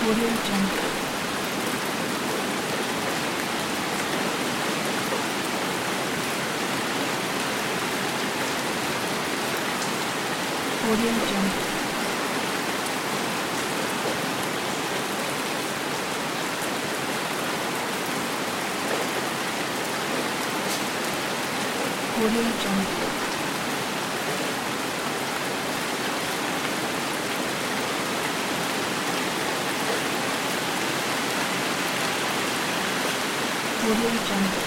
Audio Jungle. Audio Jungle. Audio Jungle. Audio Jungle.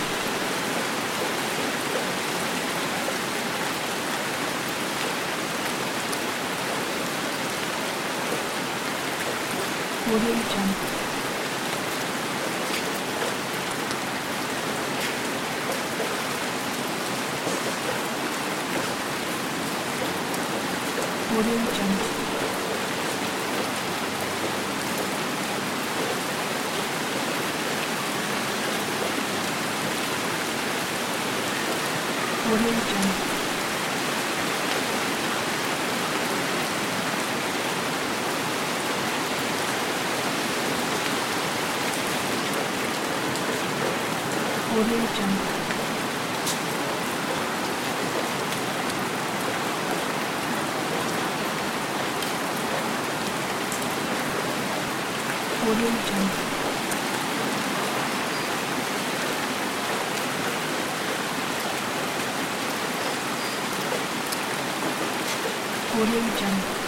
Audio Jungle. Audio Jungle. Audio Jungle. Audio Jungle. Audio Jungle. Audio Jungle.